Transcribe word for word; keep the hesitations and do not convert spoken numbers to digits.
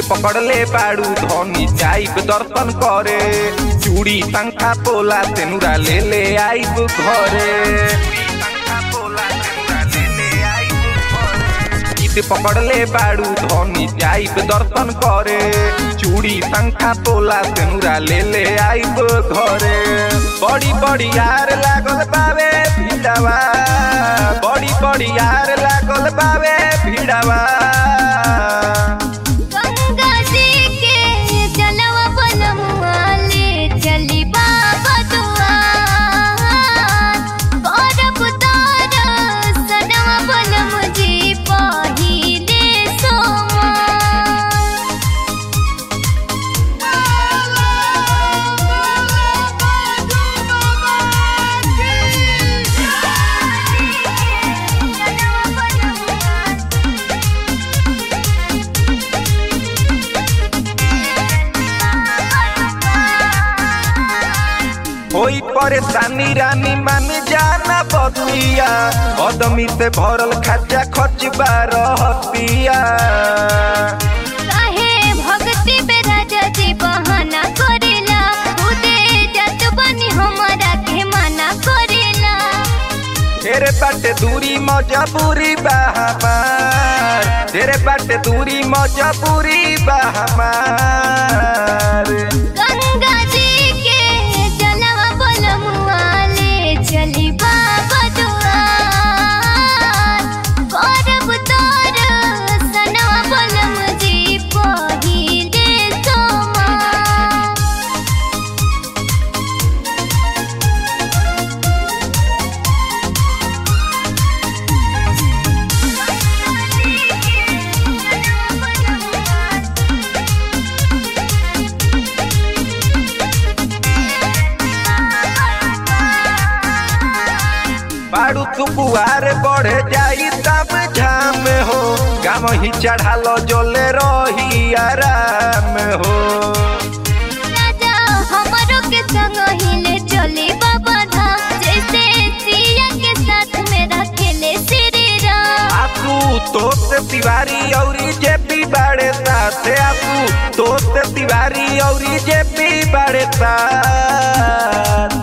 पकड़ ले बाड़ू धनी जाइब दर्शन करे, चूड़ी पंखा पोला तेनुरा ले ले आइब घरे। पकड़ ले बाड़ू धनी जाइब दर्शन करे, चूड़ी पंखा पोला तेनुरा ले ले आइब घरे। बड़ी बड़ी यार लागल बावे भिड़वा, बड़ी बड़ी यार लागल बावे भिड़वा। कोई परेशानी रानी मान जाना बतिया, आदमी से भरल खच्चा खचबा रहतिया। काहे भक्ति पे राजा जी बहाना करेला, खुदे जत बनी हमरा के मना करेला। तेरे बाटे दूरी मजबूरी बा हमार, तेरे बाटे दूरी मजबूरी बा हमार। गंगा जी के जलवा बोलमुआ ले चली बाबा दुआर, करब तोर सनवा बोलम जी पहिले सोमार। बाड़ू तू बुआर बढ़े जाई तब झाम हो, गाम ही चढ़ालो जोले रही आराम हो। राजा हमरो के संग हिले चली बाबा धाम, जैसे सिया के साथ में रखेले श्री राम। आपू दोस्त तिवारी औरी जेपी बाड़े साथे, आपू दोस्त तिवारी औरी जेपी बाड़े साथ।